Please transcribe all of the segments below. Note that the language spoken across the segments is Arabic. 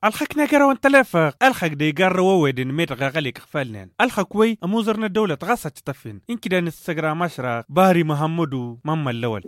الخك نجارة تلفق الخك دي جار وودن ميت غالي كفالنين الخك وي أموزرنا الدولة غصة تفين إن كده نستجرا مشرق باري محمدو ماما الأول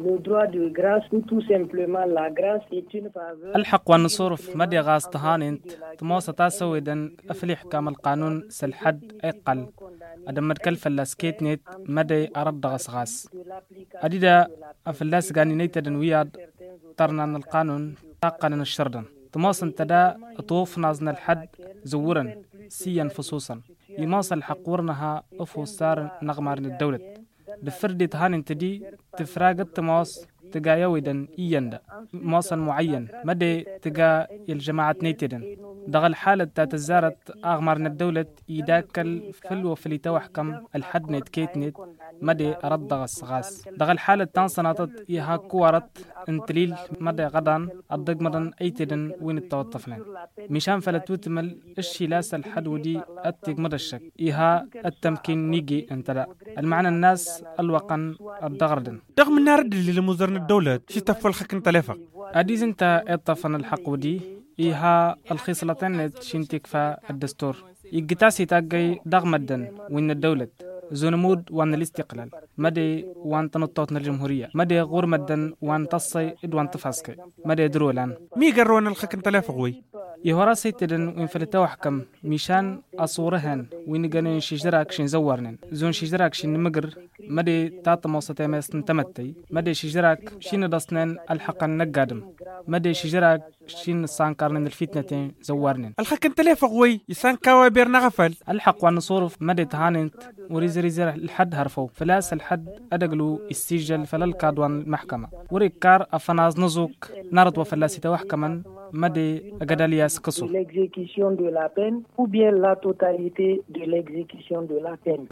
الحق والنصورف مدي غاز تهانينت تموسة تاسويدن أفليح كام القانون سلحد أقل أدمر كلفة لاسكيت نيت مدي أرد غاس أديدا أفلاس غاني نيتدن وياد ترنا القانون تاقنا الشردن تماصن تدا طوف نازنا الحد زورا سيا فصوصا يماصل حقورنها أفو سار نغمارن الدولة دفردي تهانين تدي تفراغت تماص تجا يويدن إياندا مواصل معين مدى تجا الجماعة نيتدن دغل حالة تاتزارت أغمارنا الدولة يداكل فلو فلي توحكم الحد نت كيت نت مدى أرد غاس دغل حالة تانصناتت إيها كوارت انتليل مدى غدان الضق مدن أيتدن وين التوطفنين مشان فلتوتمل الشي لاس الحد ودي أتق مدى الشك إيها التمكين نيجي انتلا المعنى الناس الوقن الدغردن رغم النارد اللي لمزرنا الدولة شي تفول خك نتلفق أديز انت اطفن الحق ودي إيها الخصلتين شنتك فالدستور يقتاسي تاقي دغمدن وين الدولة زونمود وان الاستقلال مدي وان تنطوطنا الجمهورية مدي غور مدن وان تصي ادوان تفاسكي مدي درولان مي قرون الخك نتلفق وي يهورا سيتدن وين فلتو حكم ميشان أصورهن وين جانين شجراك شين زورنن زون شجراك شين مقر مدي تات موسطة ماس نتمتي مدي شجراك شين دسنن الحق النقادم مدي شجراك شين سانكارن الفتنتين زورنن الخك نتلفق وي يسان كوابير نغفل الحق والنصورف مدي تهاننت وريز الحد هرفو فلاس الحد أدقلو السجل فلالكادوان المحكمة وريكار أفناز نزوك نارد وفلاسي توحكمن مدي أقدالياس قصو l'exécution de la peine ou bien la totalité de l'exécution de la peine.